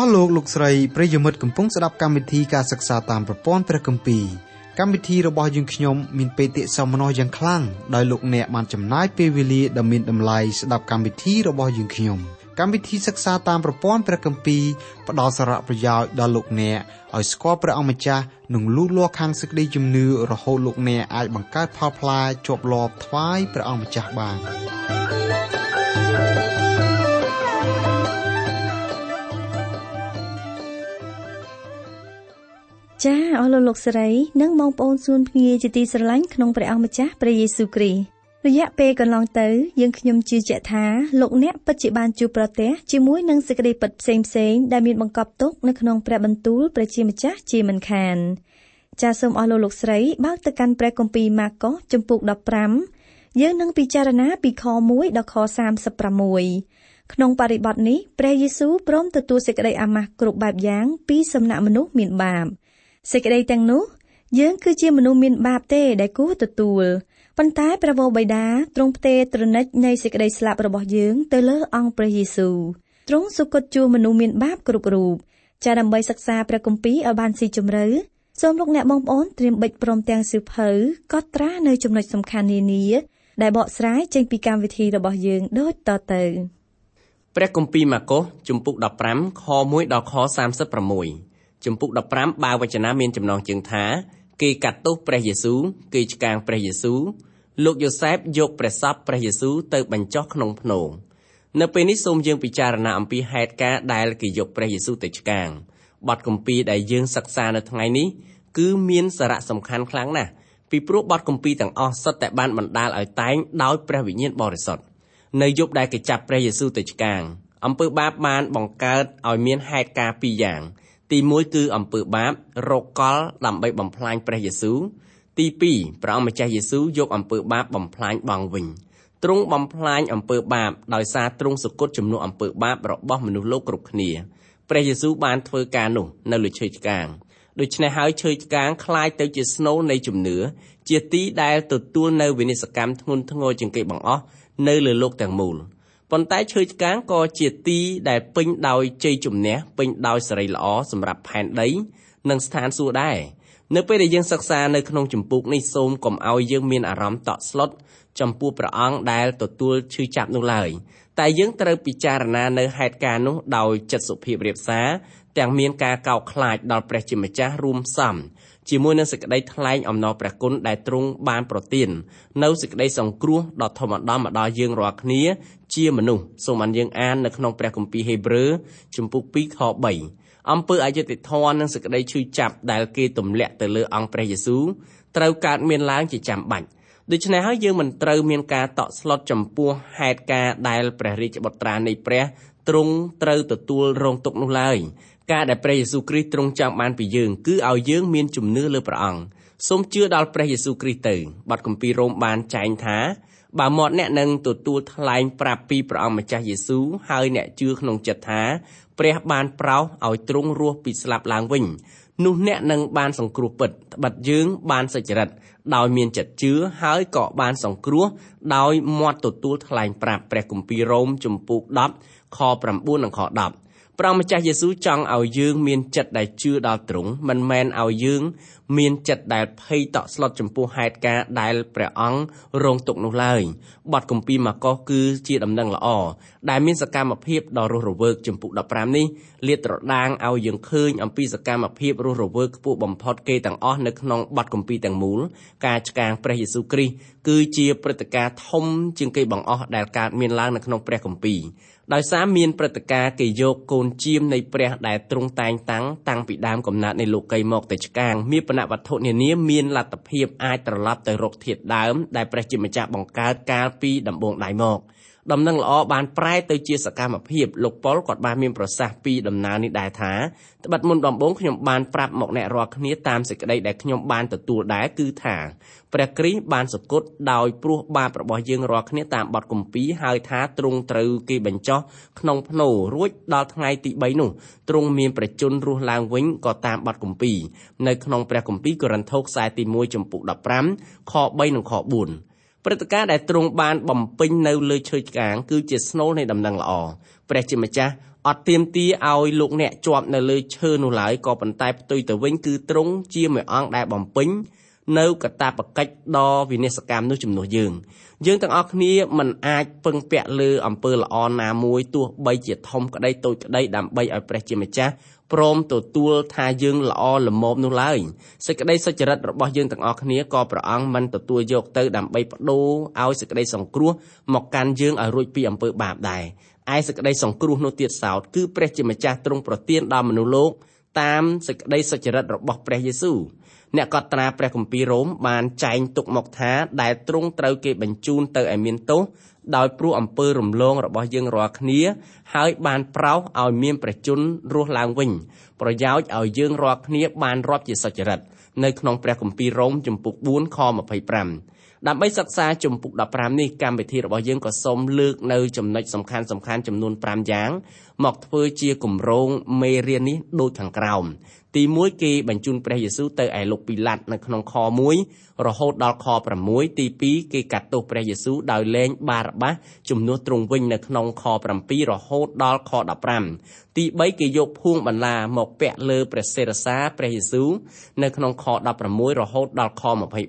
លោកលោកស្រីប្រិយមិត្តកំពុងស្ដាប់កម្មវិធីការសិក្សាតាមប្រព័ន្ធព្រះគម្ពីរកម្មវិធីរបស់យើងខ្ញុំមានបេតិសោមនស្សយ៉ាងខ្លាំងដោយលោកអ្នកបានចំណាយពេលវេលាដ៏មានតម្លៃស្ដាប់កម្មវិធីរបស់យើងខ្ញុំកម្មវិធីសិក្សាតាមប្រព័ន្ធព្រះគម្ពីរផ្ដល់សារៈប្រយោជន៍ដល់លោកអ្នកឲ្យស្គាល់ព្រះអង្គម្ចាស់និងលូតលាស់ខាងសេចក្តីជំនឿរហូតលោកអ្នកអាចបង្កើតផលផ្លែជាប់លាប់ថ្វាយព្រះអង្គម្ចាស់បានចាអស់លោកស្រីនិងបងប្អូនសួនភ្ងាជាទីស្រឡាញ់ក្នុងព្រះអង្គម្ចាស់ព្រះយេស៊ូវគ្រីស្ទរយៈពេលកន្លងទៅយើងខ្ញុំជឿជាក់ថាលោកអ្នកពិតជាបានជួបប្រទះជាមួយនឹងសេចក្តីពិតផ្សេងៗដែលមានបង្កប់ទុកនៅក្នុងព្រះបន្ទូលព្រះជាម្ចាស់ជាមិនខានចាសូមអស់លោកស្រីបើកទៅកាន់ព្រះគម្ពីរម៉ាកុសជំពូក15យើងនឹងពិចារណាពីខ1ដល់ខ36ក្នុងបរិបទនេះព្រះយេស៊ូវព្រមទទួលសេចក្តីអាម៉ាស់គ្រប់បែបយ៉ាងពីសំណាក់មនុស្សមានបាបសេចក្តីទាំងនោះយើងគឺជាមនុស្សមានបាបទេដែលគួរទទួលប៉ុន្តែព្រះវរបិតាទ្រង់ផ្ទេរទ្រនិច្ចនៃសេចក្តីស្លាប់របស់យើងទៅលើអង្គព្រះយេស៊ូវទ្រង់សុគតជួសមនុស្សមានបាបគ្រប់រូបចាដើម្បីសិក្សាព្រះគម្ពីរឲ្យបានស៊ីជម្រៅសូមលោកអ្នកបងប្អូនត្រៀមបិចព្រមទាំងសៀវភៅកត់ត្រានៅចំណុចសំខាន់នានាដែលបកស្រាយចេញពីកម្មវិធីរបស់យើងដូចតទៅព្រះគម្ពីរម៉ាកុសជំពូក15ខ1ដល់ខ36ជំពូក15បើវចនាមានចំណងជើងថាគេកាត់ទោសព្រះយេស៊ូវគេឆ្កាងព្រះយេស៊ូវលោកយូសែបយកព្រះសពព្រះយេស៊ូវទៅបញ្ចុះក្នុងភ្នំនៅពេលនេះសូមយើងពិចារណាអំពីហេតុការណ៍ដែលគេយកព្រះយេស៊ូវទៅឆ្កាងបទគម្ពីរដែលយើងសិក្សានៅថ្ងៃនេះគឺមានសារៈសំខាន់ខ្លាំងណាស់ពីព្រោះបទគម្ពីរទាំងអស់សុទ្ធតែបានបណ្ដាលឲ្យតែងដោយព្រះវិញ្ញាណបរិសុទ្ធនៅយប់ដែលគេចាប់ព្រះយេស៊ូវទៅឆ្កាងអំពើបាបបានបង្កើតឲ្យមានហេតុការណ៍ពីរយ៉ាងទី1គឺអំពើបាបរកកលដើម្បីបំផ្លាញព្រះយេស៊ូវទី2ព្រះអង្គម្ចាស់យេស៊ូវយកអំពើបាបបំផ្លាញបង់វិញទ្រង់បំផ្លាញអំពើបាបដោយសារទ្រង់សុគតជំនួសអំពើបាបរបស់មនុស្សលោកគ្រប់គ្នាព្រះយេស៊ូវបានធ្វើការនោះនៅលើឈើឆ្កាងដូច្នេះហើយឈើឆ្កាងคล้ายទៅជាស្នូលនៃជំនឿជាទីដែលទទួលនៅវិនិស្សកម្មធ្ងន់ធ្ងរជាងគេបង្អស់នៅលើโลกទាំងមូលប៉ុន្តែឈើឆ្កាងក៏ជាទីដែលពេញដោយជ័យជំនះពេញដោយសេរីល្អសម្រាប់ផែនដីនិងស្ថានសួគ៌ដែរនៅពេលដែលយើងសិក្សានៅក្នុងជំពូកនេះសូមកុំឲ្យយើងមានអារម្មណ៍តក់ស្លុតចំពោះព្រះអង្គដែលទទួលឈឺចាប់នោះឡើយតែយើងត្រូវពិចារណានៅហេតុការណ៍នោះដោយចិត្តសុភាពរាបសារទាំងមានការកោតខ្លាចដល់ព្រះជាម្ចាស់រួមផ្សំជាមួយនឹងសេចក្តីថ្លែងអំណរព្រះគុណដែលទ្រង់បានប្រទាននៅសេចក្តីសង្គ្រោះដ៏ធំឧត្តមមកដល់យើងរាល់គ្នាជាមនុស្សសូមអានយើងអាននៅក្នុងព្រះគម្ពីរហេព្រើរជំពូក2ខ3អំពើអយុត្តិធម៌និងសេចក្តីឈឺចាប់ដែលគេទម្លាក់ទៅលើអង្គព្រះយេស៊ូវត្រូវកើតមានឡើងជាចាំបាច់ដូច្នេះហើយយើងមិនត្រូវមានការតក់ស្លុតចំពោះហេតុការណ៍ដែលព្រះរាជបុត្រានៃព្រះទ្រង់ត្រូវទទួលរងទុក្ខនោះឡើយការដែលព្រះយេស៊ូវគ្រីស្ទទ្រង់ចង់បានពីយើងគឺឲ្យយើងមានជំនឿលើព្រះអង្គសូមជឿដល់ព្រះយេស៊ូវគ្រីស្ទទៅបទគម្ពីររ៉ូមបានចែងថាបើមាត់អ្នកនឹងទទួលថ្លែងប្រាប់ពីព្រះអង្គម្ចាស់យេស៊ូវហើយអ្នកជឿក្នុងចិត្តថាព្រះបានប្រោសឲ្យទ្រង់រស់ពីស្លាប់ឡើងវិញនោះអ្នកនឹងបានសង្គ្រោះពិតត្បិតយើងបានសុចរិតដោយមានចិត្តជឿហើយក៏បានសង្គ្រោះដោយមាត់ទទួលថ្លែងប្រាប់ព្រះគម្ពីររ៉ូមជំពូក10ខ9និងខ10ព្រះម្ចាស់យេស៊ូវចង់ឲ្យយើងមានចិត្តដែលជឿដល់ទ្រង់មិនមែនឲ្យយើងមានចិត្តដែលភ័យតក់ស្លុតចំពោះហេតុការណ៍ដែលព្រះអង្គរងទុក្ខនោះឡើយបទគម្ពីរម៉ាកុសគឺជាដំណឹងល្អដែលមានសកម្មភាពដ៏រស់រវើកជំពូក15នេះលាតត្រដាងឲ្យយើងឃើញអំពីសកម្មភាពរស់រវើកខ្ពស់បំផុតគេទាំងអស់នៅក្នុងបទគម្ពីរទាំងមូលការឆ្កាងព្រះយេស៊ូវគ្រីស្ទគឺជាព្រឹត្តិការណ៍ធំជាងគេបង្អស់ដែលកើតមានឡើងនៅក្នុងព្រះគម្ពីរដោយសារមានព្រឹត្តិការណ៍គេយកកូនជាមនៃព្រះដែលទ្រង់តែងតាំងពីដើមកំណើតនៃលោកីមកទៅឆ្កាងមានបណវត្ថុនានាមានលទ្ធភាពអាចត្រឡប់ទៅរកធាតុដើមដែលព្រះជាម្ចាស់បង្កើតកាលពីដំបូងដៃមកដំណឹងល្អបានប្រែទៅជាសកម្មភាពលោកប៉ុលគាត់បានមានប្រសាសន៍ពីដំណើរនេះដែរថាត្បិតមុនដំបូងខ្ញុំបានប្រាប់មកអ្នករាល់គ្នាតាមសេចក្តីដែលខ្ញុំបានទទួលដែរគឺថាព្រះគ្រីស្ទបានសុគតដោយព្រោះបាបរបស់យើងរាល់គ្នាតាមបទគម្ពីរហើយថាទ្រង់ត្រូវគេបញ្ចុះក្នុងភ្នូររួចដល់ថ្ងៃទី3នោះទ្រង់មានប្រជញ្ញរស់ឡើងវិញក៏តាមបទគម្ពីរនៅក្នុងព្រះគម្ពីរកូរិនថូសខ្សែទី1ជំពូក15ខ3និងខ4 ព្រឹត្តិការណ៍ដែលទ្រង់បានបំពេញនៅលើឈើឆ្កាងគឺជាស្នូលនៃដំណឹងល្អព្រះជាម្ចាស់អត់ទាមទារឲ្យលោកអ្នកជាប់នៅលើឈើនោះឡើយក៏ប៉ុន្តែផ្ទុយទៅវិញគឺទ្រង់ជាមួយអង្គដែលបំពេញនៅកតាបកិច្ចដ៏វិនិស្សកម្មនោះជំនួសយើងទាំងអស់គ្នាមិនអាចពឹងពាក់លើអំពើល្អណាមួយទោះបីជាធំក្តីតូចក្តីដើម្បីឲ្យព្រះជាម្ចាស់ព្រមទទួលថាយើងល្អល្មមនោះឡើយសេចក្តីសុចរិតរបស់យើងទាំងអស់គ្នាក៏ព្រះអង្គមិនទទួលយកទៅដើម្បីបដូរឲ្យសេចក្តីសង្គ្រោះមកកាន់យើងឲ្យរួចពីអំពើបាបដែរឯសេចក្តីសង្គ្រោះនោះទៀតសោតគឺព្រះជាម្ចាស់ទ្រង់ប្រទានដល់មនុស្សលោកតាមសេចក្តីសុចរិតរបស់ព្រះយេស៊ូវអ្នកកត់ត្រាព្រះគម្ពីររ៉ូមបានចែងទុកមកថាដែលទ្រង់ត្រូវគេបញ្ជូនទៅឲ្យមានទោសដោយព្រោះអំពើរំលងរបស់យើងរាល់គ្នាហើយបានប្រោសឲ្យមានព្រះជន្មរស់ឡើងវិញប្រយោជន៍ឲ្យយើងរាល់គ្នាបានរាប់ជាសុចរិតនៅក្នុងព្រះគម្ពីររ៉ូមជំពូក4ខ25ដើម្បីសិក្សាជំពូក15នេះកម្មវិធីរបស់យើងក៏សូមលើកនៅចំណុចសំខាន់ចំនួន5យ៉ាងមកធ្វើជាគម្រោងមេរៀននេះដូចខាងក្រោមទី1គេបញ្ជូនព្រះយេស៊ូវទៅឯលោកពីឡាតនៅក្នុងខ1រហូតដល់ខ6ទី2គេកាត់ទោសព្រះយេស៊ូវដោយលែងបារ៉ាបាសជំនួសទ្រង់វិញនៅក្នុងខ7រហូតដល់ខ15ទី3គេយកភួងបន្លាមកពាក់លើព្រះសិរសាព្រះយេស៊ូវនៅក្នុងខ16រហូតដល់ខ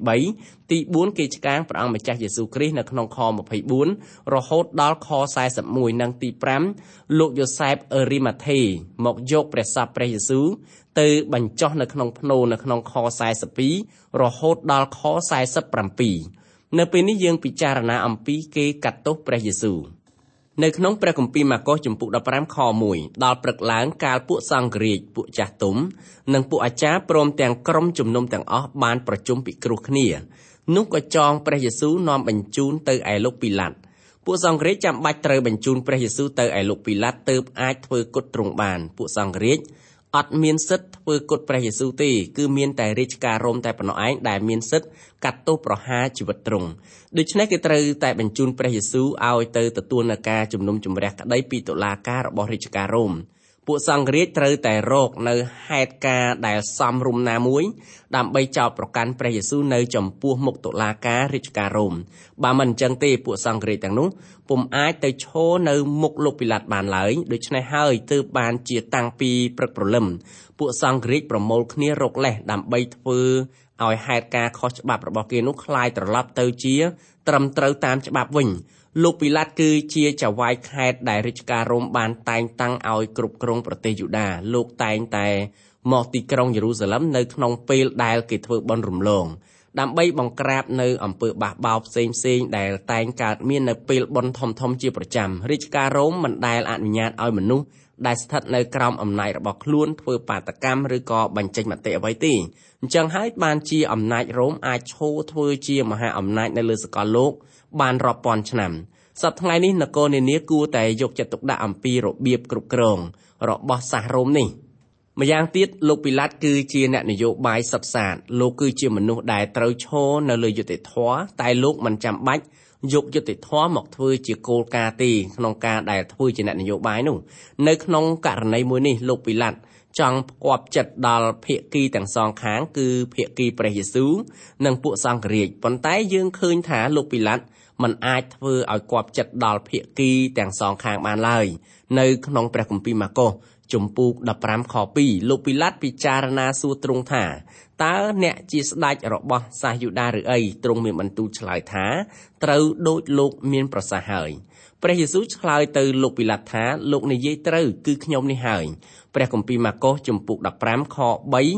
23ទី4គេឆ្កាងព្រះអង្គម្ចាស់យេស៊ូវគ្រីស្ទនៅក្នុងខ24រហូតដល់ខ41និងទី5លោកយ៉ូសែបអឺរីម៉ាថេមកយកព្រះសពព្រះយេស៊ូវទៅបញ្ចុះនៅក្នុងភ្នូនៅក្នុងខ42រហូតដល់ខ47នៅពេលនេះយើងពិចារណាអំពីគេកាត់ទោសព្រះយេស៊ូវនៅក្នុងព្រះគម្ពីរម៉ាកុសជំពូក15ខ1ដល់ព្រឹកឡើងកាលពួកសង្ឃរាជពួកចាស់ទុំនិងពួកអាចារ្យព្រមទាំងក្រុមជំនុំទាំងអស់បានប្រជុំពិគ្រោះគ្នានោះក៏ចងព្រះយេស៊ូវនាំបញ្ជូនទៅឯលោកពីឡាតពួកសង្ឃរាជចាំបាច់ត្រូវបញ្ជូនព្រះយេស៊ូវទៅឯលោកពីឡាតទើបអាចធ្វើគុតទ្រង់បានពួកសង្ឃរាជអត់មានសិទ្ធិធ្វើគុតព្រះយេស៊ូវទេគឺមានតែរាជការរ៉ូមតែប៉ុណ្ណោះឯងដែលមានសិទ្ធិកាត់ទោសប្រហារជីវិតទ្រង់ដូច្នេះគេត្រូវតែបញ្ជូនព្រះយេស៊ូវឲ្យទៅទទួលនៅការជំនុំជម្រះក្តីពីតុលាការរបស់រាជការរ៉ូមពួកសង្ឃរាជត្រូវតែរកនៅហេតុការណ៍ដែលសមរម្យណាមួយដើម្បីចោទប្រកាន់ព្រះយេស៊ូវនៅចំពោះមុខតុលាការរាជការរ៉ូមបើមិនអញ្ចឹងទេពួកសង្ឃរាជទាំងនោះពុំអាចទៅឈរនៅមុខលោកពីឡាតបានឡើយដូច្នេះហើយទើបបានជាតាំងពីព្រឹកព្រលឹមពួកសង្ឃរាជប្រមូលគ្នារកលេសដើម្បីធ្វើឲ្យហេតុការណ៍ខុសច្បាប់របស់គេនោះคล้ายត្រឡប់ទៅជាត្រឹមត្រូវតាមច្បាប់វិញលោកពីឡាតគឺជាចៅហ្វាយខេត្តដែលរាជការរ៉ូមបានតែងតាំងឲ្យគ្រប់គ្រងប្រទេសយូដាលោកតែងតែមកទីក្រុងយេរូសាឡិមនៅក្នុងពេលដែលគេធ្វើបុណ្យរំលងដើម្បីបង្ក្រាបនៅអំពើបះបោរផ្សេងដែលតែងកើតមាននៅពេលបុណ្យធំជាប្រចាំរាជការរ៉ូមមិនដែលអនុញ្ញាតឲ្យមនុស្សដែលស្ថិតនៅក្រោមអំណាចរបស់ខ្លួនធ្វើបាតកម្មឬក៏បញ្ចេញមតិអ្វីទេអញ្ចឹងហើយបានជាអំណាចរ៉ូមអាចឈរធ្វើជាមហាអំណាចនៅលើសកលលោកបានរាប់ពាន់ឆ្នាំសប្តាហ៍ថ្ងៃនេះនគរនានាគួរតែយកចិត្តទុកដាក់អំពីរបៀបគ្រប់គ្រងរបស់សាសរ៉ូមនេះម្យ៉ាងទៀតលោកពីឡាតគឺជាអ្នកនយោបាយសុទ្ធសាធលោកគឺជាមនុស្សដែលត្រូវឈរនៅលើយុត្តិធម៌តែលោកមិនចាំបាច់យកយុត្តិធម៌មកធ្វើជាគោលការណ៍ទេក្នុងការដែលធ្វើជាអ្នកនយោបាយនោះនៅក្នុងករណីមួយនេះលោកពីឡាតចង់ផ្គាប់ចិត្តដល់ភាគីទាំងសងខាងគឺភាគីព្រះយេស៊ូវនិងពួកសង្ឃរាជប៉ុន្តែយើងឃើញថាលោកពីឡាតមិនអាចធ្វើឲ្យគាប់ចិត្តដល់ភាគីទាំងសងខាងបានឡើយនៅក្នុងព្រះគម្ពីរម៉ាកុសជំពូក15ខ2លោកពីឡាតពិចារណាសួរទ្រង់ថាតើអ្នកជាស្ដេចរបស់សាសយូដាឬអីទ្រង់មានបន្ទូលឆ្លើយថាត្រូវដូចលោកមានប្រសាសន៍ហើយព្រះយេស៊ូវឆ្លើយទៅលោកពីឡាតថាលោកនិយាយត្រូវគឺខ្ញុំនេះហើយព្រះគម្ពីរម៉ាកុសជំពូក15ខ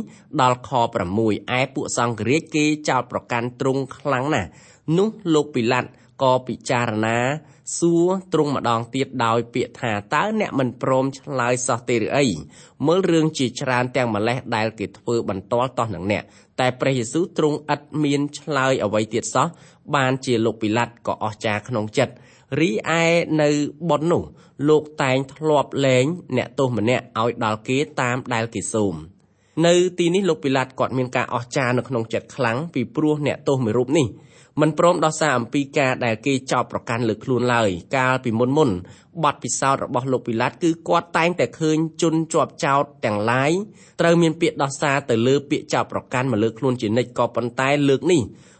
3ដល់ខ6ឯពួកសង្ឃរាជគេចោទប្រកាន់ទ្រង់ខ្លាំងណាស់នោះលោកពីឡាតក៏ពិចារណាសួរទ្រង់ម្ដងទៀតដោយពាក្យថាតើអ្នកមិនព្រមឆ្លើយសោះទេឬអីមើលរឿងជាច្រើនទាំងម្លេះដែលគេធ្វើបន្ទាល់តោះនឹងអ្នកតែព្រះយេស៊ូវទ្រង់ឥតមានឆ្លើយអ្វីទៀតសោះបានជាលោកពីឡាតក៏អស្ចារ្យក្នុងចិត្តរីឯនៅបុណ្យនោះលោកតែងធ្លាប់លែងអ្នកទោសម្នាក់ឲ្យដល់គេតាមដែលគេសូមនៅទីនេះលោកពីឡាតគាត់មានការអស្ចារ្យនៅក្នុងចិត្តខ្លាំងពីព្រោះអ្នកទោសមួយរូបនេះមិនព្រមដោះសារអំពីការដែលគេចោទប្រកាន់លើខ្លួនឡើយកាលពីមុនបទពិសោធន៍របស់លោកពីឡាតគឺគាត់តែងតែឃើញជនជាប់ចោទទាំងឡាយត្រូវមានពាក្យដោះសារទៅលើពាក្យចោទប្រកាន់មកលើខ្លួនជានិច្ចក៏ប៉ុន្តែលើកនេះ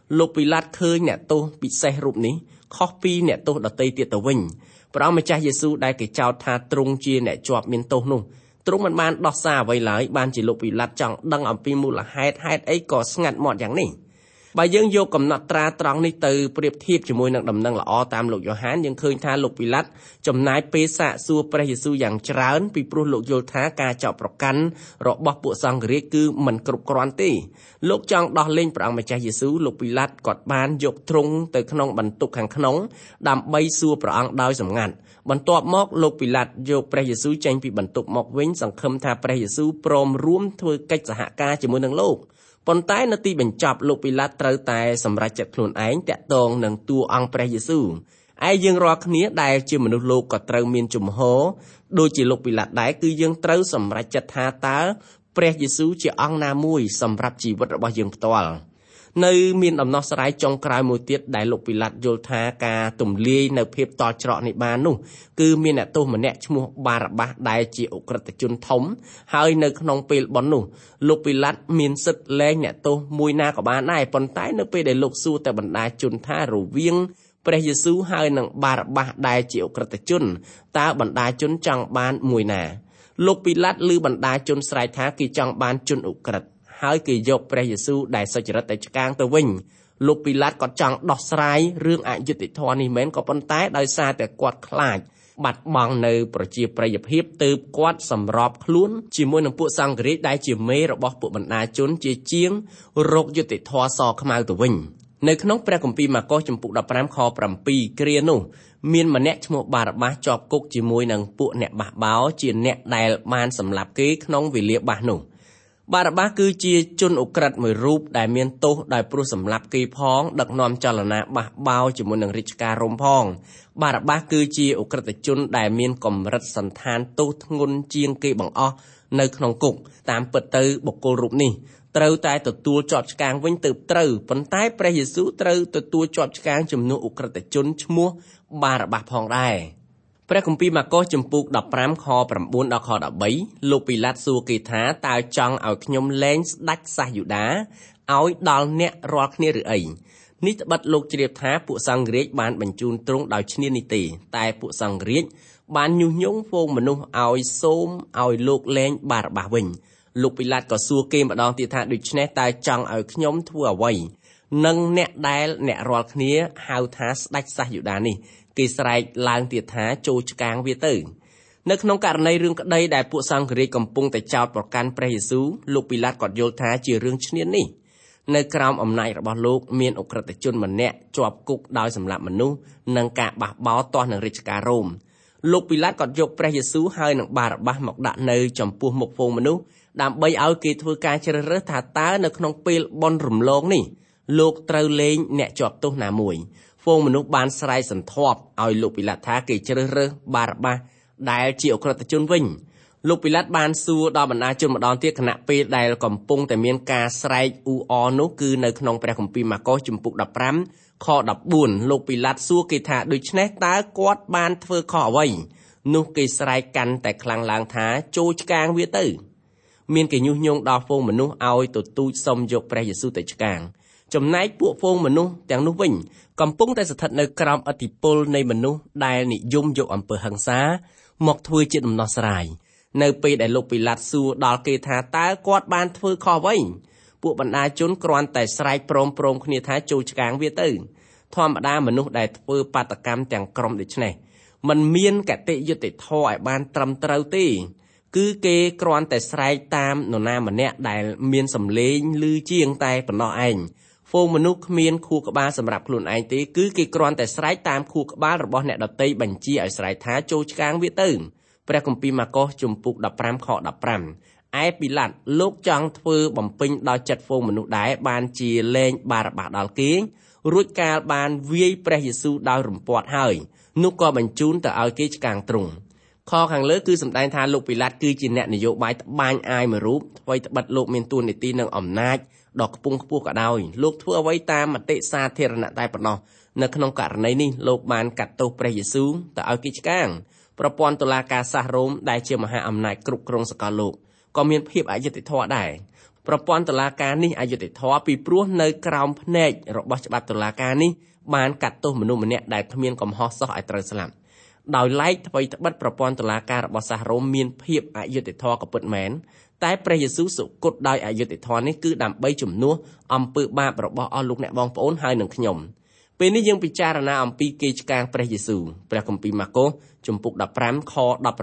លោកពីឡាតឃើញអ្នកទោសពិសេសរូបនេះខុសពីអ្នកទោសដទៃទៀតទៅវិញព្រះអង្គម្ចាស់យេស៊ូវដែលគេចោទថាទ្រង់ជាអ្នកជាប់មានទោសនោះទ្រង់មិនបានដោះសារអ្វីឡើយបានជាលោកពីឡាតចង់ដឹងអំពីមូលហេតុអីក៏ស្ងាត់មាត់យ៉ាងនេះបើយើងយកកំណត់ត្រាត្រង់នេះទៅប្រៀបធៀបជាមួយនឹងដំណឹងល្អតាមលោកយ៉ូហានយើងឃើញថាលោកពីឡាតចំណាយពេលសាកសួរព្រះយេស៊ូវយ៉ាងច្រើនពីព្រោះលោកយល់ថាការចោទប្រកាន់របស់ពួកសង្ឃរាជគឺមិនគ្រប់គ្រាន់ទេលោកចង់ដោះលែងព្រះអង្គម្ចាស់យេស៊ូវលោកពីឡាតគាត់បានយកទ្រង់ទៅក្នុងបន្ទប់ខាងក្នុងដើម្បីសួរព្រះអង្គដោយសម្ងាត់បន្ទាប់មកលោកពីឡាតយកព្រះយេស៊ូវចេញពីបន្ទប់មកវិញសង្ឃឹមថាព្រះយេស៊ូវព្រមរួមធ្វើកិច្ចសហការជាមួយនឹងលោកប៉ុន្តែនៅទីបញ្ចប់លោកពីឡាតត្រូវតែសម្រេចចិត្តខ្លួនឯងតាក់ទងនឹងតួអង្គព្រះយេស៊ូវឯយើងរាល់គ្នាដែលជាមនុស្សលោកក៏ត្រូវមានជំហរដូចជាលោកពីឡាតដែរគឺយើងត្រូវសម្រេចចិត្តថាតើព្រះយេស៊ូវជាអង្គណាមួយសម្រាប់ជីវិតរបស់យើងផ្ទាល់នៅមានដំណោះស្រាយចុងក្រោយមួយទៀតដែលលោកពីឡាតយល់ថាការទម្លាយនៅភាពតល់ច្រកនេះបាននោះគឺមានអ្នកទោសម្នាក់ឈ្មោះបារ៉ាបាសដែលជាអ ுக ្រិតជនធំហើយនៅក្នុងពេលបុណ្យនោះលោកពីឡាតមានសិទ្ធិលែងអ្នកទោសមួយណាក៏បានដែរប៉ុន្តែនៅពេលដែលលោកសួរទៅបណ្ដាជនថារវាងព្រះយេស៊ូវហើយនិងបារ៉ាបាសដែលជាអ ுக ្រិតជនតើបណ្ដាជនចង់បានមួយណាលោកពីឡាតឮបណ្ដាជនស្រែកថាគេចង់បានជនអ ுக ្រិតហើយគេយកព្រះយេស៊ូវដែលសុចរិតតែឆ្កាងទៅវិញលោកពីឡាតក៏ចង់ដោះស្រាយរឿងអយុត្តិធម៌នេះមែនក៏ប៉ុន្តែដោយសារតែគាត់ខ្លាចបាត់បង់នៅប្រជាប្រិយភាពទើបគាត់សម្របខ្លួនជាមួយនឹងពួកសង្ឃរាជដែលជាមេរបស់ពួកបណ្ដាជនជាជាងរោគយុត្តិធម៌សខ្មៅទៅវិញនៅក្នុងព្រះគម្ពីរម៉ាកុសជំពូក15ខ7គ្រានោះមានម្នាក់ឈ្មោះបារ៉ាបាសជាប់គុកជាមួយនឹងពួកអ្នកបះបោរជាអ្នកដែលបានសម្លាប់គេក្នុងវេលាបះនោះបារ៉ាបាសគឺជាជនអ ுக ្រិតមួយរូបដែលមានទោសដោយព្រោះសម្លាប់គេផងដឹកនាំចលនាបះបោរជាមួយនឹងរាជការរ៉ូមផងបារ៉ាបាសគឺជាអ ுக ្រិតជនដែលមានកម្រិតសន្តានទោសធ្ងន់ជាងគេបង្អស់នៅក្នុងគុកតាមពិតទៅបុគ្គលរូបនេះត្រូវតែទទួលជាប់ឆ្កាងវិញទើបត្រូវប៉ុន្តែព្រះយេស៊ូវត្រូវទទួលជាប់ឆ្កាងជំនួសអ ுக ្រិតជនឈ្មោះបារ៉ាបាសផងដែរព្រះគម្ពីរម៉ាកុសជំពូក15ខ9ដល់ខ13លោកពីឡាតសួរគេថាតើចង់ឲ្យខ្ញុំលែងស្ដេចសាសយូដាឲ្យដល់អ្នករាល់គ្នាឬអីនេះត្បិតលោកជ្រាបថាពួកសង្ឃរាជបានបញ្ជូនទ្រង់ដោយឈ្នានីទេតែពួកសង្ឃរាជបានញុះញង់ហ្វូងមនុស្សឲ្យសូមឲ្យលោកលែងបារ៉ាបាសវិញលោកពីឡាតក៏សួរគេម្ដងទៀតថាដូច្នេះតើចង់ឲ្យខ្ញុំធ្វើអ្វីនឹងអ្នកដែលអ្នករាល់គ្នាហៅថាស្ដេចសាសយូដានេះគេស្រែកឡើងទៀតថាចូលឆ្កាងវាទៅនៅក្នុងករណីរឿងក្តីដែលពួកសង្ឃរាជកំពុងតែចោទប្រកាន់ព្រះយេស៊ូវលោកពីឡាតក៏យល់ថាជារឿងឈ្នានីសនៅក្រោមអំណាចរបស់លោកមានអ ுக ្រិតជនម្នាក់ជាប់គុកដោយសម្លាប់មនុស្សនិងការបះបោរទាស់នឹងរាជការរ៉ូមលោកពីឡាតក៏យកព្រះយេស៊ូវហើយនិងបារ៉ាបាសមកដាក់នៅចំពោះមុខហ្វូងមនុស្សដើម្បីឲ្យគេធ្វើការជ្រើសរើសថាតើនៅក្នុងពេលបុណ្យរំលងនេះលោកត្រូវលែងអ្នកជាប់ទោសណាមួយហ្វូងមនុស្សបានស្រែកសន្ធាប់ឲ្យលោកពីឡាតថាគេជ្រើសរើសបារ៉ាបាសដែលជាអ ுக ្រិតជនវិញលោកពីឡាតបានសួរដល់បណ្ដាជនម្ដងទៀតខណៈពេលដែលកំពុងតែមានការស្រែកអ៊ូអរនោះគឺនៅក្នុងព្រះគម្ពីរម៉ាកុសជំពូក15ខ14លោកពីឡាតសួរគេថាដូច្នេះតើគាត់បានធ្វើខុសអ្វីនោះគេស្រែកកាន់តែខ្លាំងឡើងថាចូលឆ្កាងវាទៅមានគេញុះញង់ដល់ហ្វូងមនុស្សឲ្យទទូចសុំយកព្រះយេស៊ូវទៅឆ្កាងចំណែកពួកហ្វូងមនុស្សទាំងនោះវិញកំពុងតែស្ថិតនៅក្រោមឥទ្ធិពលនៃមនុស្សដែលនិយមយកអំពើហិង្សាមកធ្វើជាដំណោះស្រាយនៅពេលដែលលោកពីឡាតសួរដល់គេថាតើគាត់បានធ្វើខុសអ្វីពួកបណ្ដាជនគ្រាន់តែស្រែកព្រមគ្នាថាចូលឆ្កាងវាទៅធម្មតាមនុស្សដែលធ្វើបាតកម្មទាំងក្រុមដូចនេះมันមានកតេយុត្តិធម៌ឲ្យបានត្រឹមត្រូវទេគឺគេគ្រាន់តែស្រែកតាមនរណាម្នាក់ដែលមានសម្លេងឮជាងតែប៉ុណ្ណោះឯងហ្វូងមនុស្សគ្មានខួរក្បាលសម្រាប់ខ្លួនឯងទេគឺគេគ្រាន់តែស្រែកតាមខួរក្បាលរបស់អ្នកដទៃបញ្ជាឲ្យស្រែកថាចូលឆ្កាងវាទៅព្រះគម្ពីរម៉ាកុសជំពូក15ខ15ឯពីឡាតលោកចង់ធ្វើបំពេញដល់ចិត្តហ្វូងមនុស្សដែរបានជាលែងបារ៉ាបាសដល់គេរួចកាលបានវាយព្រះយេស៊ូវដោយរំពាត់ហើយនោះក៏បញ្ជូនទៅឲ្យគេឆ្កាងទ្រង់ខខាងលើគឺសម្ដែងថាលោកពីឡាតគឺជាអ្នកនយោបាយត្បាញអាយមួយរូបអ្វីត្បិតលោកមានតួនាទីនិងអំណាចដ៏ខ្ពង់ខ្ពស់ក៏ដោយលោកធ្វើអ្វីតាមមតិសាធារណៈតែប៉ុណ្ណោះនៅក្នុងករណីនេះលោកបានកាត់ទោសព្រះយេស៊ូវទៅឲ្យគេឆ្កាងប្រព័ន្ធតុលាការសាសរ៉ូមដែលជាមហាអំណាចគ្រប់គ្រងសកលលោកក៏មានភាពអយុត្តិធម៌ដែរប្រព័ន្ធតុលាការនេះអយុត្តិធម៌ពីព្រោះនៅក្រោមភ្នែករបស់ច្បាប់តុលាការនេះបានកាត់ទោសមនុស្សម្នាក់ដែលគ្មានកំហុសសោះឲ្យត្រូវស្លាប់ដោយឡែកអ្វីត្បិតប្រព័ន្ធតុលាការរបស់សាសរ៉ូមមានភាពអយុត្តិធម៌ក៏ពិតមែនតែព្រះយេស៊ូវសុគតដោយអយុត្តិធម៌នេះគឺដើម្បីជំនួសអំពើបាបរបស់អស់លោកអ្នកបងប្អូនហើយនឹងខ្ញុំពេលនេះយើងពិចារណាអំពីគេឆ្កាងព្រះយេស៊ូវព្រះគម្ពីរម៉ាកុសជំពូក15ខ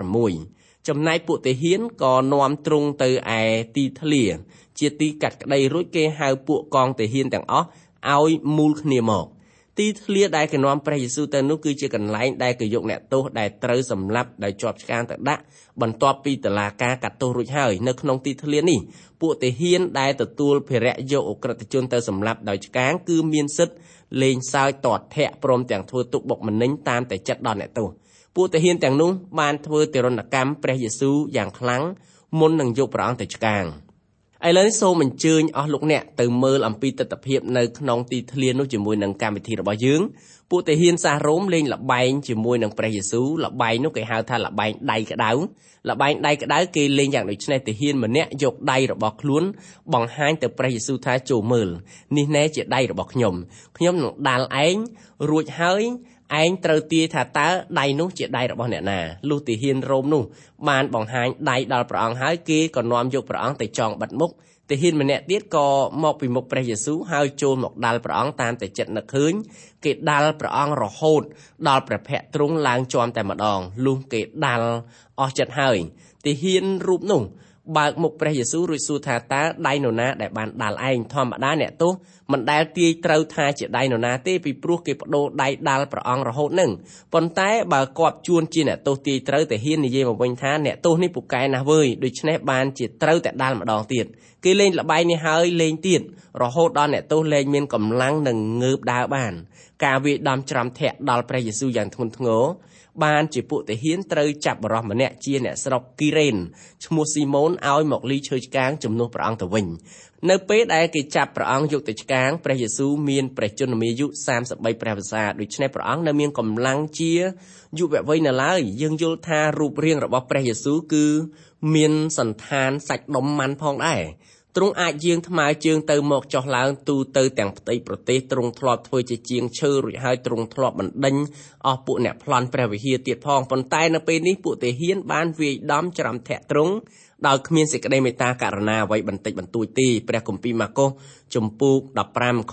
16ចំណែកពួកទាហានក៏នាំទ្រង់ទៅឯទីធ្លាជាទីកាត់ក្តីរួចគេហៅពួកកងទាហានទាំងអស់ឲ្យមូលគ្នាមកទីធ្លាដែលគេនាំព្រះយេស៊ូវទៅនោះគឺជាកន្លែងដែលគេយកអ្នកទោសដែលត្រូវសម្លាប់ដោយជាប់ឆ្កាងទៅដាក់បន្ទាប់ពីតុលាការកាត់ទោសរួចហើយនៅក្នុងទីធ្លានេះពួកទាហានដែលទទួលភារៈយកអក្រិតជនទៅសម្លាប់ដោយឆ្កាងគឺមានសិទ្ធិលេងសើចទាត់ធាក់ព្រមទាំងធ្វើទុកបុកម្នេញតាមតែចិត្តដល់អ្នកទោសពួកទាហានទាំងនោះបានធ្វើទារុណកម្មព្រះយេស៊ូវយ៉ាងខ្លាំងមុននឹងយកព្រះអង្គទៅឆ្កាងឥឡូវនេះសូមអញ្ជើញអស់លោកអ្នកទៅមើលអំពីទស្សនវិជ្ជានៅក្នុងទីធ្លានោះជាមួយនឹងកម្មវិធីរបស់យើងពួកទាហានសាសរ៉ូមលេងល្បែងជាមួយនឹងព្រះយេស៊ូវល្បែងនោះគេហៅថាល្បែងដៃក្តៅល្បែងដៃក្តៅគេលេងយ៉ាងដូចនេះទាហានម្នាក់យកដៃរបស់ខ្លួនបង្ហាញទៅព្រះយេស៊ូវថាចូលមើលនេះណែជាដៃរបស់ខ្ញុំនឹងដាល់ឯងរួចហើយឯងត្រូវទាយថាតើដៃនោះជាដៃរបស់អ្នកណាលុះទាហានរ៉ូមនោះបានបង្ហាញដៃដល់ព្រះអង្គហើយគេក៏នាំយកព្រះអង្គទៅចងបិទមុខទាហានម្នាក់ទៀតក៏មកពីមុខព្រះយេស៊ូវហើយចូលមកដាល់ព្រះអង្គតាមតែចិត្តនឹកឃើញគេដាល់ព្រះអង្គរហូតដល់ព្រះភ័ក្ត្រទ្រង់ឡើងជាំតែម្ដងលុះគេដាល់អស់ចិត្តហើយទាហានរូបនោះបើកមុខព្រះយេស៊ូវរួចសួរថាតើដៃនរណាដែលបានដាល់ឯងធម្មតាអ្នកទោសមិនដែលទាយត្រូវថាជាដៃនរណាទេពីព្រោះគេបដូរដៃដាល់ព្រះអង្គរហូតនឹងប៉ុន្តែបើគាត់ជួនជាអ្នកទោសទាយត្រូវតែហ៊ាននិយាយមកវិញថាអ្នកទោសនេះពូកែណាស់វើយដូច្នេះបានជាត្រូវតែដាល់ម្ដងទៀតគេលេងល្បែងនេះហើយលេងទៀតរហូតដល់អ្នកទោសលែងមានកម្លាំងនឹងងើបដើរបានការវាយដំច្រាំធាក់ដល់ព្រះយេស៊ូវយ៉ាងធ្ងន់ធ្ងរបានជាពួកទាហានត្រូវចាប់បរិសម្នាក់ជាអ្នកស្រុកគីរ៉េនឈ្មោះស៊ីម៉ូនឲ្យមកលីឈើឆ្កាងជំនួសព្រះអង្គទៅវិញនៅពេលដែលគេចាប់ព្រះអង្គយកទៅឆ្កាងព្រះយេស៊ូវមានព្រះជន្មាយុ33ព្រះវស្សាដូច្នេះព្រះអង្គនៅមានកម្លាំងជាយុវវ័យនៅឡើយយើងយល់ថារូបរាងរបស់ព្រះយេស៊ូវគឺមានសន្តានសាច់ដុំម៉ាន់ផងដែរទ្រង់អាចយាងថ្មើរជើងទៅមកចុះឡើងទូទៅទាំងផ្ទៃប្រទេសទ្រង់ធ្លាប់ធ្វើជាជាងឈើរួចហើយទ្រង់ធ្លាប់បណ្ដេញអស់ពួកអ្នកប្លន់ព្រះវិហារទៀតផងប៉ុន្តែនៅពេលនេះពួកទាហានបានវាយដំច្រាំធាក់ទ្រង់ដោយគ្មានសេចក្តីមេត្តាករុណាអ្វីបន្តិចបន្តួចទេព្រះគម្ពីរម៉ាកុសជំពូក15ខ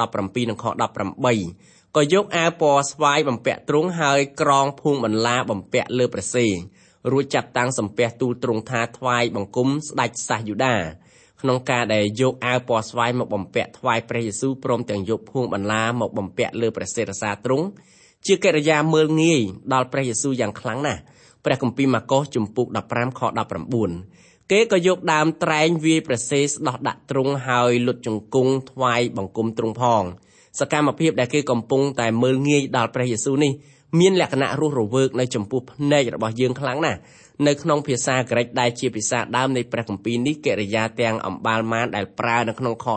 17និងខ18ក៏យកអាវពណ៌ស្វាយបំពាក់ទ្រង់ហើយក្រងភួងបន្លាបំពាក់លើព្រះសេរួចចាប់តាំងសំពះទូលទ្រង់ថាថ្វាយបង្គំស្ដេចសាសយូដាក្នុងការដែលយកអាវពណ៌ស្វាយមកបំពាក់ថ្វាយព្រះយេស៊ូវព្រមទាំងយកភួងបន្លាមកបំពាក់លើព្រះសិរសាទ្រង់ជាកិរិយាមើលងាយដល់ព្រះយេស៊ូវយ៉ាងខ្លាំងណាស់ព្រះគម្ពីរម៉ាកុសជំពូក15ខ19គេក៏យកដើមត្រែងវាយព្រះសេស្ដោះដាក់ទ្រង់ហើយលុតជង្គង់ថ្វាយបង្គំទ្រង់ផងសកម្មភាពដែលគេកំពុងតែមើលងាយដល់ព្រះយេស៊ូវនេះមានលក្ខណៈរស់រវើកនៅចំពោះភ្នែករបស់យើងខ្លាំងណាស់នៅក្នុងភាសាក្រិកដែលជាភាសាដើមនៃព្រះគម្ពីរនេះកិរិយាទាំងអំបាលម៉ានដែលប្រើនៅក្នុងខ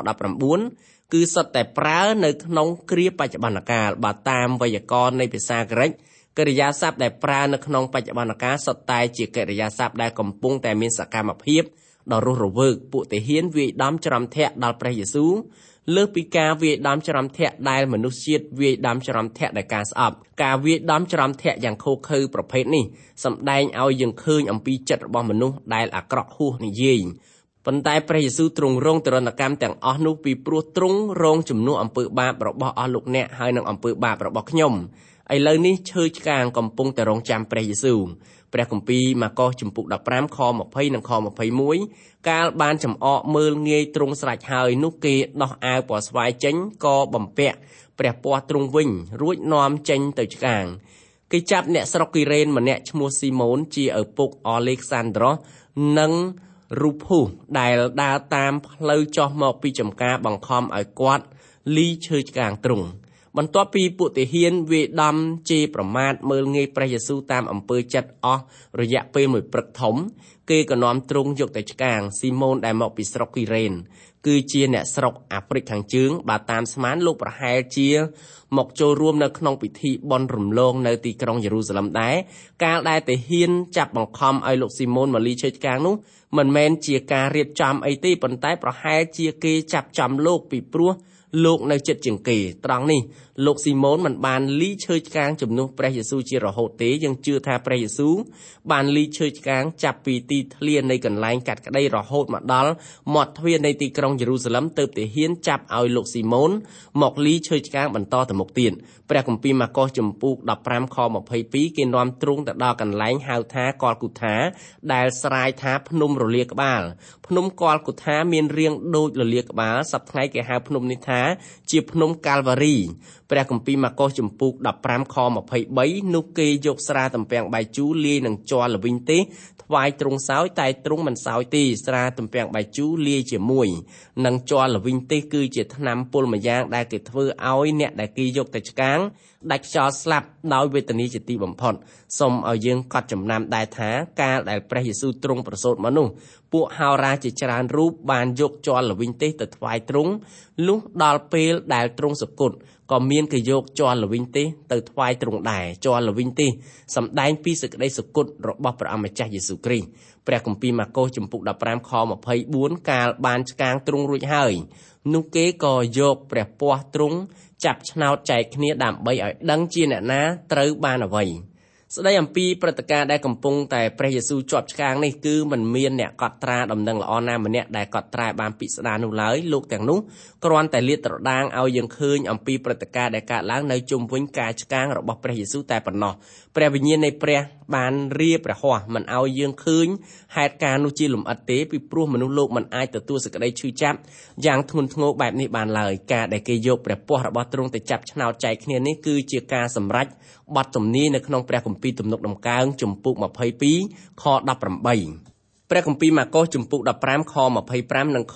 19គឺសុទ្ធតែប្រើនៅក្នុងគ្រាបច្ចុប្បន្នកាលបើតាមវេយ្យាករណ៍នៃភាសាក្រិកកិរិយាសព្ទដែលប្រើនៅក្នុងបច្ចុប្បន្នកាលសុទ្ធតែជាកិរិយាសព្ទដែលកំពុងតែមានសកម្មភាពដ៏រស់រវើកពួកទាហានវាយដំច្រាំធាក់ដល់ព្រះយេស៊ូវលើសពីការវាយដំច្រាំធាក់ដែលមនុស្សជាតិវាយដំច្រាំធាក់ដោយការស្អប់ការវាយដំច្រាំធាក់យ៉ាងឃោរឃៅប្រភេទនេះសម្ដែងឲ្យយើងឃើញអំពីចិត្តរបស់មនុស្សដែលអាក្រក់ហួសនិយាយប៉ុន្តែព្រះយេស៊ូវទ្រង់រងទរណកម្មទាំងអស់នោះពីព្រោះទ្រង់រងជំនួសអំពើបាបរបស់អស់លោកអ្នកហើយនឹងអំពើបាបរបស់ខ្ញុំឥឡូវនេះឈើឆ្កាងកំពុងតែរងចាំព្រះយេស៊ូវព្រះគម្ពីរម៉ាកុសជំពូក15ខ20និងខ21កាលបានចំអកមើលងាយទ្រង់ស្រេចហើយនោះគេដោះអាវពណ៌ស្វាយចេញក៏បំពាក់ព្រះពណ៌ទ្រង់វិញរួចនាំចេញទៅឆ្កាងគេចាប់អ្នកស្រុកគីរ៉េនម្នាក់ឈ្មោះស៊ីម៉ូនជាឪពុកអលេក្សាន់ដ្រុសនិងរូភុសដែលដើរតាមផ្លូវចុះមកពីចំការបង្ខំឲ្យគាត់លីឈើឆ្កាងទ្រង់បន្ទាប់ពីពួកទាហានវាយដំជេរប្រមាថមើលងាយព្រះយេស៊ូវតាមអំពើចិត្តអស់រយៈពេលមួយព្រឹកធំគេក៏នាំទ្រង់យកទៅឆ្កាងស៊ីម៉ូនដែលមកពីស្រុកគីរ៉េនគឺជាអ្នកស្រុកអាហ្វ្រិកខាងជើងបើតាមស្មានលោកប្រហែលជាមកចូលរួមនៅក្នុងពិធីបុណ្យរំលងនៅទីក្រុងយេរូសាឡឹមដែរកាលដែលទាហានចាប់បង្ខំឲ្យលោកស៊ីម៉ូនមកលីឈើឆ្កាងនោះមិនមែនជាការរៀបចំអីទេប៉ុន្តែប្រហែលជាគេចាប់ចំលោកពីព្រោះលោកនៅចិត្តជាងគេត្រង់នេះលោកស៊ីម៉ូនមិនបានលីឈើឆ្កាងជំនួសព្រះយេស៊ូវជារហូតទេយើងជឿថាព្រះយេស៊ូវបានលីឈើឆ្កាងចាប់ពីទីធ្លានៃកន្លែងកាត់ក្តីរហូតមកដល់មាត់ទ្វារនៃទីក្រុងយេរូសាឡឹមទើបទាហានចាប់ឲ្យលោកស៊ីម៉ូនមកលីឈើឆ្កាងបន្តទៅមុខទៀតព្រះគម្ពីរម៉ាកុសជំពូក15ខ22គេនាំទ្រង់ទៅដល់កន្លែងហៅថាកលគូថាដែលស្រាយថាភ្នំរលាក្បាលភ្នំកលគូថាមានរាងដូចរលាក្បាលសប្តាហ៍ថ្ងៃគេហៅភ្នំនេះថាជាភ្នំកាល់វ៉ារីព្រះគម្ពីរម៉ាកុសជំពូក15ខ23នោះគេយកស្រាទំពាំងបាយជូរលាយនឹងជ័រល្វីងទេសថ្វាយទ្រង់សោយតែទ្រង់មិនសោយទេស្រាទំពាំងបាយជូរលាយជាមួយនឹងជ័រល្វីងទេសគឺជាថ្នាំពុលម្យ៉ាងដែលគេធ្វើឲ្យអ្នកដែលគេយកទៅឆ្កាងដាច់ខ្យល់ស្លាប់ដោយវេទនាជាទីបំផុតសូមឲ្យយើងកត់ចំណាំដែរថាកាលដែលព្រះយេស៊ូវទ្រង់ប្រសូតមកនោះពួកហោរាជាច្រើនរូបបានយកជ័រល្វីងទេសទៅថ្វាយទ្រង់លុះដល់ពេលដែលទ្រង់សុគតក៏មានគេយកជ័រល្វីងទេសទៅថ្វាយទ្រង់ដែរជ័រល្វីងទេសសម្ដែងពីសេចក្តីសុគតរបស់ព្រះអម្ចាស់យេស៊ូវគ្រីស្ទព្រះគម្ពីរម៉ាកុសជំពូក15ខ24កាលបានឆ្កាងទ្រង់រួចហើយនោះគេក៏យកព្រះពស្ត្រទ្រង់ចាប់ឆ្នោតចែកគ្នាដើម្បីឲ្យដឹងជាអ្នកណាត្រូវបានអ្វីស្ដីអំពីព្រឹត្តិការណ៍ដែលកំពុងតែព្រះយេស៊ូវជាប់ឆ្កាងនេះគឺមិនមានអ្នកកត់ត្រាដំណឹងល្អណាម្នាក់ដែលកត់ត្រាបានពិស្ដារនោះឡើយលោកទាំងនោះគ្រាន់តែលាតត្រដាងឲ្យយើងឃើញអំពីព្រឹត្តិការណ៍ដែលកើតឡើងនៅជុំវិញការឆ្កាងរបស់ព្រះយេស៊ូវតែប៉ុណ្ណោះព្រះវិញ្ញាណនៃព្រះបានរាព្រះហស្ថមិនឲ្យយើងឃើញហេតុការណ៍នោះជាលម្អិតទេពីព្រោះមនុស្សលោកមិនអាចទទួលសេចក្តីឈឺចាប់យ៉ាងធ្ងន់ធ្ងរបែបនេះបានឡើយការដែលគេយកព្រះពស្ត្ររបស់ទ្រង់ទៅចាប់ឆ្នោតចែកគ្នានេះគឺជាការសម្រេចបទទំនាយនៅក្នុងព្រះគម្ពីរទំនុកដំកើងជំពូក22ខ18ព្រះគម្ពីរម៉ាកុសជំពូក15ខ25និងខ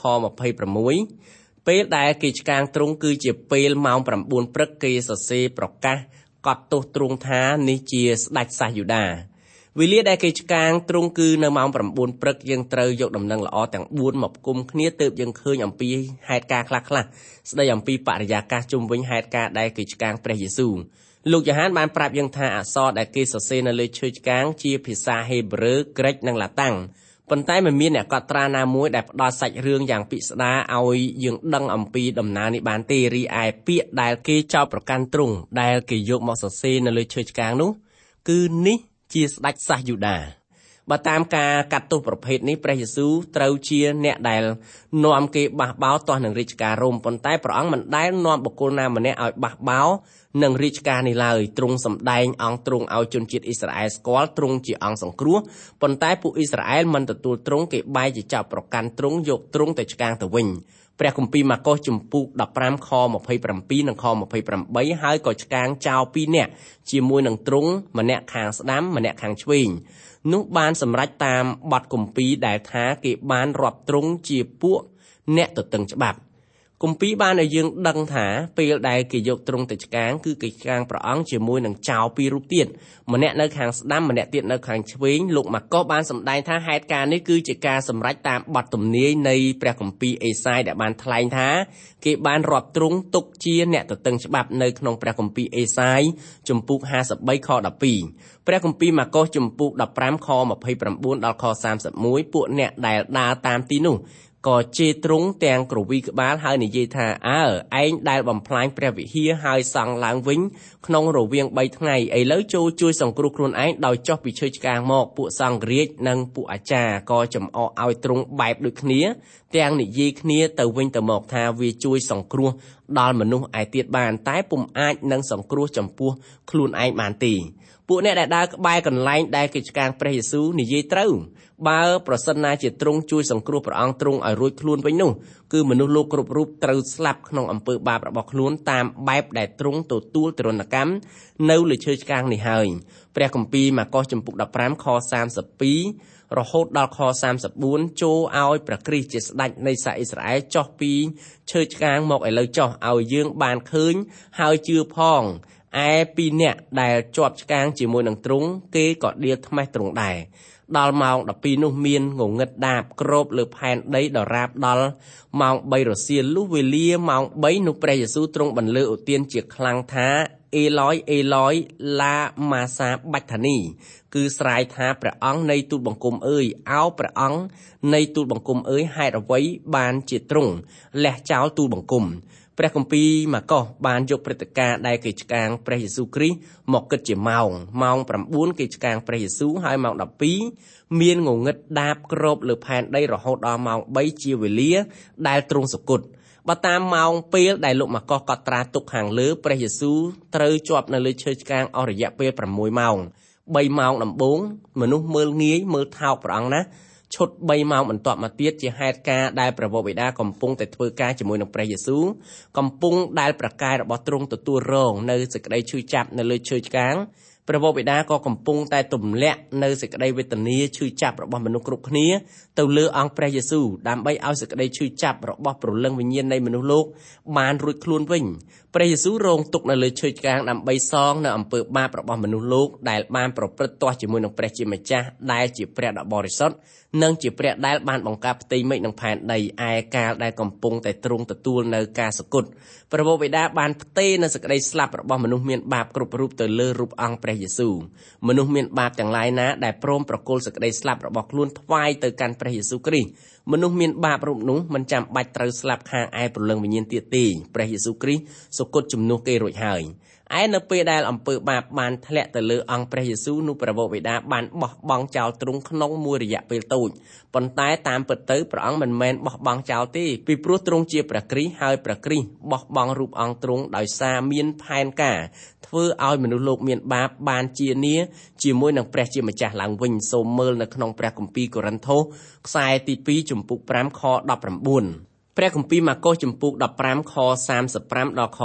26ពេលដែលគេឆ្កាងទ្រង់គឺជាពេលម៉ោង9ព្រឹកគេសរសេរប្រកាសកត់ទោសទ្រង់ថានេះជាស្ដេចសាសយូដាវេលាដែលគេឆ្កាងទ្រង់គឺនៅម៉ោង9ព្រឹកយើងត្រូវយកដំណឹងល្អទាំង4មកផ្គុំគ្នាទើបយើងឃើញអំពីហេតុការណ៍ខ្លះៗស្ដីអំពីបរិយាកាសជុំវិញហេតុការណ៍ដែលគេឆ្កាងព្រះយេស៊ូវលោកយ៉ូហានបានប្រាប់យើងថាអក្សរដែលគេសរសេរនៅលើឈើឆ្កាងជាភាសាហេប្រឺក្រិកនិងឡាតាំងប៉ុន្តែមិនមានអ្នកកត់ត្រាណាមួយដែលផ្ដល់សាច់រឿងយ៉ាងពិស្ដារឲ្យយើងដឹងអំពីដំណើរនេះបានទេរីឯពាក្យដែលគេចោទប្រកាន់ទ្រង់ដែលគេយកមកសរសេរនៅលើឈើឆ្កាងនោះគឺនេះជាស្ដេចសាសយូដាបើតាមការកាត់ទោសប្រភេទនេះព្រះយេស៊ូវត្រូវជាអ្នកដែលនាំគេបះបោរទាស់នឹងរាជការរ៉ូមប៉ុន្តែព្រះអង្គមិនដែលនាំបុគ្គលណាម្នាក់ឲ្យបះបោរនឹងរាជការនេះឡើយទ្រង់សម្ដែងអង្គទ្រង់ឲ្យជនជាតិអ៊ីស្រាអែលស្គាល់ទ្រង់ជាអង្គសង្គ្រោះប៉ុន្តែពួកអ៊ីស្រាអែលមិនទទួលទ្រង់គេបែរជាចោទប្រកាន់ទ្រង់យកទ្រង់ទៅឆ្កាងទៅវិញព្រះគម្ពីរម៉ាកុសជំពូក15ខ27និងខ28ហើយក៏ឆ្កាងចោល2នាក់ជាមួយនឹងទ្រង់ម្នាក់ខាងស្ដាំម្នាក់ខាងឆ្វេងនោះបានសម្រេចតាមបទគម្ពីរដែលថាគេបានរាប់ទ្រង់ជាពួកអ្នកទទឹងច្បាប់គម្ពីរបានឲ្យយើងដឹងថាពេលដែលគេយកទ្រង់ទៅឆ្កាងគឺគេឆ្កាងព្រះអង្គជាមួយនឹងចោរ2រូបទៀតម្នាក់នៅខាងស្ដាំម្នាក់ទៀតនៅខាងឆ្វេងលោកម៉ាកុសបានសម្ដែងថាហេតុការណ៍នេះគឺជាការសម្រេចតាមបទទំនាយនៃព្រះគម្ពីរអេសាយដែលបានថ្លែងថាគេបានរាប់ទ្រង់ទុកជាអ្នកទទឹងច្បាប់នៅក្នុងព្រះគម្ពីរអេសាយជំពូក53ខ12ព្រះគម្ពីរម៉ាកុសជំពូក15ខ29ដល់ខ31ពួកអ្នកដែលដើរតាមទីនោះក៏ជេរទ្រង់ទាំងគ្រវីក្បាលហើយនិយាយថាឯងដែលបំផ្លាញព្រះវិហារហើយសង់ឡើងវិញក្នុងរវាង3ថ្ងៃឥឡូវចូលជួយសង្គ្រោះខ្លួនឯងដោយចុះពីឈើឆ្កាងមកពួកសង្ឃរាជនិងពួកអាចារ្យក៏ចំអកឲ្យទ្រង់បែបដូចគ្នាទាំងនិយាយគ្នាទៅវិញទៅមកថាវាជួយសង្គ្រោះដល់មនុស្សឯទៀតបានតែពុំអាចនឹងសង្គ្រោះចំពោះខ្លួនឯងបានទេពួកអ្នកដែលដើរក្បែរកន្លែងដែលគេឆ្កាងព្រះយេស៊ូវនិយាយត្រូវបើប្រសិនណាជាទ្រង់ជួយសង្គ្រោះព្រះអង្គទ្រង់ឲ្យរួចខ្លួនវិញនោះគឺមនុស្សលោកគ្រប់រូបត្រូវស្លាប់ក្នុងអំពើបាបរបស់ខ្លួនតាមបែបដែលទ្រង់ទទួលទរណកម្មនៅលើឈើឆ្កាងនេះហើយព្រះគម្ពីរម៉ាកុសជំពូក15ខ32រហូតដល់ខ34ចូលឲ្យព្រះគ្រីស្ទជាស្ដេចនៃសាសអ៊ីស្រាអែលចុះពីឈើឆ្កាងមកឥឡូវចុះឲ្យយើងបានឃើញហើយជឿផងឯពីរនាក់ដែលជាប់ឆ្កាងជាមួយនឹងទ្រង់គេក៏ដៀលថ្មេះទ្រង់ដែរដល់ម៉ោង12នោះមានងងឹតដាបគ្របលើផែនដីដរាបដល់ម៉ោង3រសៀលលុះវេលាម៉ោង3នោះព្រះយេស៊ូវទ្រង់បន្លឺឧទានជាខ្លាំងថាអេឡយអេឡយឡាម៉ាសាបាច់ថានីគឺស្រែកថាព្រះអង្គនៃទូលបង្គំអើយអោព្រះអង្គនៃទូលបង្គំអើយហេតុអ្វីបានជាទ្រង់លះចោលទូលបង្គំព្រះគម្ពីរម៉ាកុសបានយកព្រឹត្តិការណ៍ដែលគេឆ្កាងព្រះយេស៊ូវគ្រីស្ទមកគិតជាម៉ោង9គេឆ្កាងព្រះយេស៊ូវហើយម៉ោង12មានងងឹតដាបគ្របលើផែនដីរហូតដល់ម៉ោង3ជាវេលាដែលទ្រង់សុគតបើតាមម៉ោងពេលដែលលោកម៉ាកុសកត់ត្រាទុកខាងលើព្រះយេស៊ូវត្រូវជាប់នៅលើឈើឆ្កាងអស់រយៈពេល6ម៉ោង3ម៉ោងដំបូងមនុស្សមើលងាយមើលថោកព្រះអង្គណាឈុត3ម៉ោងបន្ទាប់មកទៀតជាហេតុការណ៍ដែលព្រះវរបិតាកំពុងតែធ្វើការជាមួយនឹងព្រះយេស៊ូវកំពុងដែលប្រកាយរបស់ទ្រង់ទទួលរងនៅសេចក្តីឈឺចាប់នៅលើឈើឆ្កាងព្រះវរបិតាក៏កំពុងតែទម្លាក់នៅសេចក្តីវេទនាឈឺចាប់របស់មនុស្សគ្រប់គ្នាទៅលើអង្គព្រះយេស៊ូវដើម្បីឲ្យសេចក្តីឈឺចាប់របស់ព្រលឹងវិញ្ញាណនៃមនុស្សលោកបានរួចខ្លួនវិញព្រះយេស៊ូវរងទុក្ខនៅលើឈើឆ្កាងដើម្បីសងនៅអំពើបាបរបស់មនុស្សលោកដែលបានប្រព្រឹត្តទាស់ជាមួយនឹងព្រះជាម្ចាស់ដែលជាព្រះដ៏បរិសុទ្ធនិងជាព្រះដែលបានបង្កើតផ្ទៃមេឃនិងផែនដីឯកាលដែលកំពុងតែទ្រង់ទទួលនៅការសគត់ព្រះវរបិតាបានផ្ទេរនៅសេចក្តីស្លាប់របស់មនុស្សមានបាបគ្រប់រូបទៅលើរូបអង្គព្រះយេស៊ូវមនុស្សមានបាបទាំងឡាយណាដែលព្រមប្រគល់សេចក្តីស្លាប់របស់ខ្លួនថ្វាយទៅកាន់ព្រះយេស៊ូវគ្រីស្ទមនុស្សមានបាបរូបនោះមិនចាំបាច់ត្រូវស្លាប់ខាងឯព្រលឹងវិញ្ញាណទៀតទេព្រះយេស៊ូវគ្រីស្ទសុគតជំនួសគេរួចហើយឯនៅពេលដែលអំពើបាបបានធ្លាក់ទៅលើអង្គព្រះយេស៊ូវនោះព្រះវរបិតាបានបោះបង់ចោលទ្រង់ក្នុងមួយរយៈពេលតូចប៉ុន្តែតាមពិតទៅព្រះអង្គមិនមែនបោះបង់ចោលទេពីព្រោះទ្រង់ជាព្រះគ្រីស្ទហើយព្រះគ្រីស្ទបោះបង់រូបអង្គទ្រង់ដោយសារមានផែនការធ្វើឲ្យមនុស្សលោកមានបាបបានជានាជាមួយនឹងព្រះជាម្ចាស់ឡើងវិញសូមមើលនៅក្នុងព្រះគម្ពីរកូរិនថូសខ្សែទី2ជំពូក5ខ19ព្រះគម្ពីរម៉ាកុសជំពូក15ខ35ដល់ខ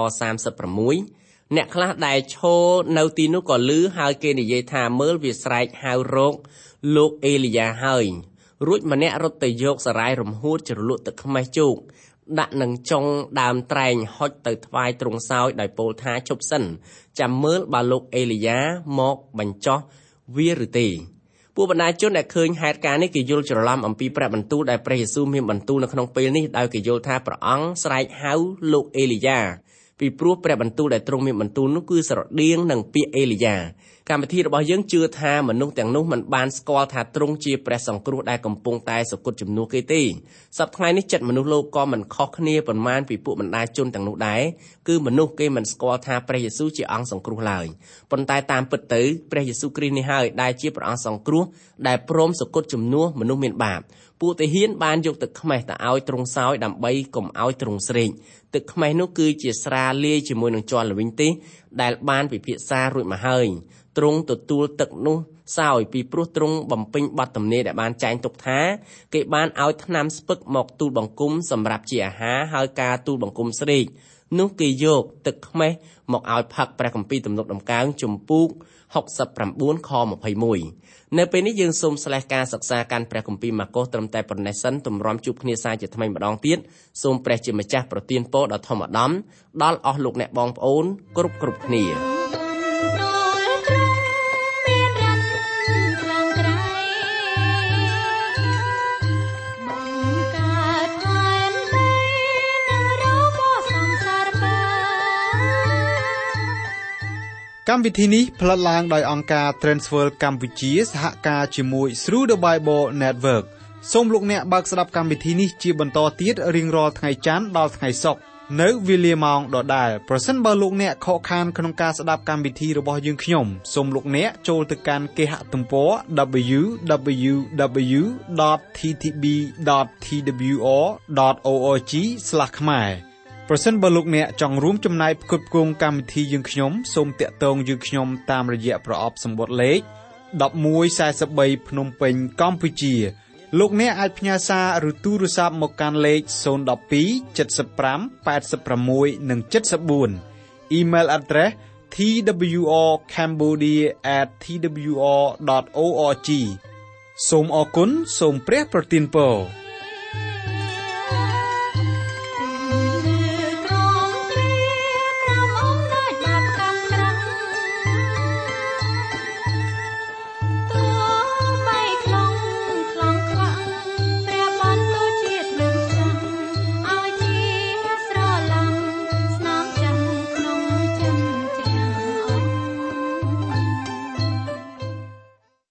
36អ្នកខ្លះដែលឈរនៅទីនោះក៏ឮហើយគេនិយាយថាមើលវាស្រែកហៅរកលោកអេលីយ៉ាហើយរួចម្នាក់រត់ទៅយកសារាយរំហួតជ្រលក់ទឹកខ្មេះជោគដាក់នឹងចុងដើមត្រែងហុចទៅថ្វាយទ្រង់សោយដោយពោលថាជប់សិនចាំមើលបើលោកអេលីយ៉ាមកបញ្ចុះវាឬទេពួកបណ្ដាជនដែលឃើញហេតុការណ៍នេះគេយល់ច្រឡំអំពីព្រះបន្ទូលដែលព្រះយេស៊ូវមានបន្ទូលនៅក្នុងពេលនេះដោយគេយល់ថាព្រះអង្គស្រែកហៅលោកអេលីយ៉ាពីព្រោះព្រះបន្ទូលដែលទ្រង់មានបន្ទូលនោះគឺស្រដៀងនឹងពាក្យអេលីយ៉ាកម្មវិធីរបស់យើងជឿថាមនុស្សទាំងនោះមិនបានស្គាល់ថាទ្រង់ជាព្រះសង្គ្រោះដែលកំពុងតែសុគតជំនួសគេទេសប្តាហ៍ថ្ងៃនេះចិត្តមនុស្សលោកក៏មិនខុសគ្នាប៉ុន្មានពីពួកបណ្ដាជនទាំងនោះដែរគឺមនុស្សគេមិនស្គាល់ថាព្រះយេស៊ូវជាអង្គសង្គ្រោះឡើយប៉ុន្តែតាមពិតទៅព្រះយេស៊ូវគ្រីស្ទនេះហើយដែលជាព្រះអង្គសង្គ្រោះដែលព្រមសុគតជំនួសមនុស្សមានបាបពួកទាហានបានយកទឹកខ្មេះទៅឲ្យទ្រង់សោយដើម្បីកុំឲ្យទ្រង់ស្រេកទឹកខ្មេះនោះគឺជាស្រាលាយជាមួយនឹងជ័រល្វីងទេសដែលបានពិភាក្សារួចមកហើយទ្រង់ទទួលទឹកនោះសោយពីព្រោះទ្រង់បំពេញបទទំនាយដែលបានចែងទុកថាគេបានឲ្យថ្នាំស្ពឹកមកទូលបង្គំសម្រាប់ជាអាហារហើយការទូលបង្គំស្រេកនោះគេយកទឹកខ្មេះមកឲ្យផឹកព្រះគម្ពីរទំនុកដំកើងជំពូក69ខ21នៅពេលនេះយើងសូមស្លេះការសិក្សាកាន់ព្រះគម្ពីរម៉ាកុសត្រឹមតែប៉ុណ្ណេះសិនទម្រាំជួបគ្នាសាជាថ្មីម្ដងទៀតសូមព្រះជាម្ចាស់ប្រទានពរដ៏ធំឧត្តមដល់អស់លោកអ្នកបងប្អូនគ្រប់គ្នាកម្មវិធីនេះផ្លាត់ឡើងដោយអង្គការ Transworld កម្ពុជាសហការជាមួយ Through the Bible Network សូមលោកអ្នកបើកស្ដាប់កម្មវិធីនេះជាបន្តទៀតរៀងរាល់ថ្ងៃច័ន្ទដល់ថ្ងៃសុក្រនៅវេលាម៉ោងដដែលប្រសិនបើលោកអ្នកខកខានក្នុងការស្ដាប់កម្មវិធីរបស់យើងខ្ញុំសូមលោកអ្នកចូលទៅកាន់គេហទំព័រ www.ttb.twr.org/ ខ្មែរប្រសិនបើលោកអ្នកចង់រួមចំណែកផ្គត់ផ្គង់កម្មវិធីយើងខ្ញុំសូមតាក់ទងយើងខ្ញុំតាមរយៈប្រអប់សម្បត្តិលេខ1143ភ្នំពេញកម្ពុជាលោកអ្នកអាចផ្ញើសារឬទូរស័ព្ទមកកាន់លេខ012 75 86 និង 74 Email address twrcambodia@twr.org សូមអរគុណសូមព្រះប្រទានពរ